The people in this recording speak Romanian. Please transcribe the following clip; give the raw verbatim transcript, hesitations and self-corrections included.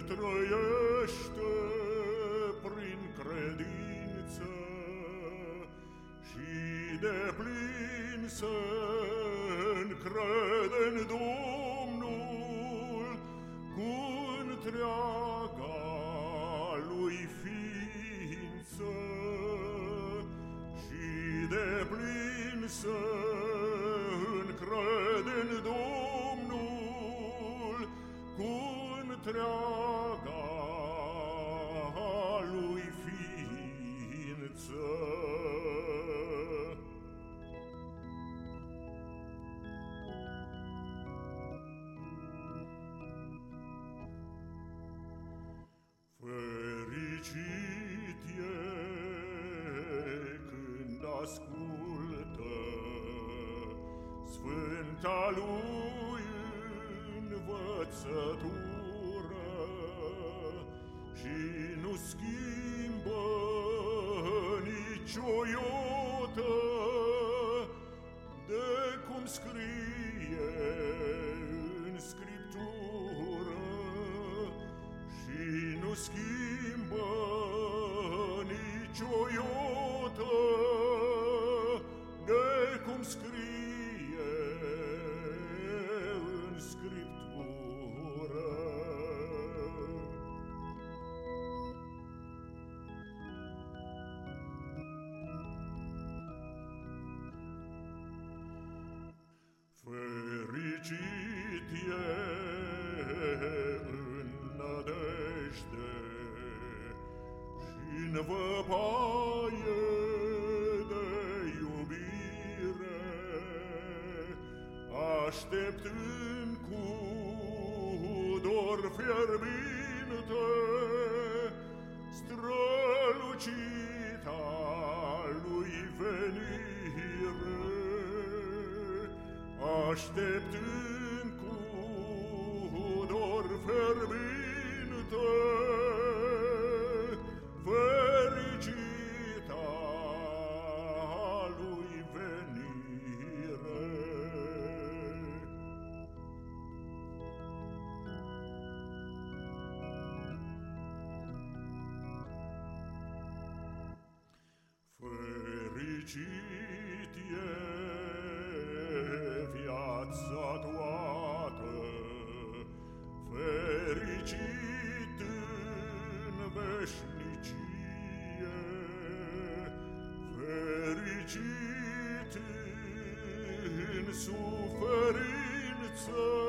trăiește prin credință și deplin se încrede în Domnul cu întreaga lui ființă și deplin se încrede în Domnul cu întreaga lui ființă. Fericit e când ascultă sfânta lui învățătură și nu schimbă nicio iotă de cum scrie în Scriptură, și nu schimbă nicio iotă de cum scrie în Scriptură. Fericit e în nădejde și-n văpaie de iubire, așteptând cu dor fierbinte strălucita lui venire, așteptând cu dor fierbinte fericita lui venire. Fericit e viața toată, fericit în veșnicie, fericit în suferință